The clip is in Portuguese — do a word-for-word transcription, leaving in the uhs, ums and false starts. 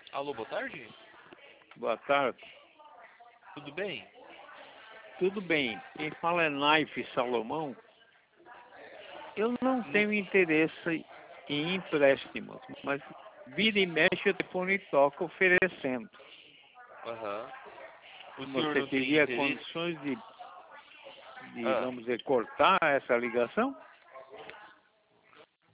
Alô, boa tarde? Boa tarde. Tudo bem? Tudo bem. Quem fala é Naife Salomão. Eu não tenho interesse em empréstimos, mas vira e mexe o telefone toca oferecendo. Aham. O senhor Você não tem teria interesse? condições de, de, Ah, vamos dizer, cortar essa ligação?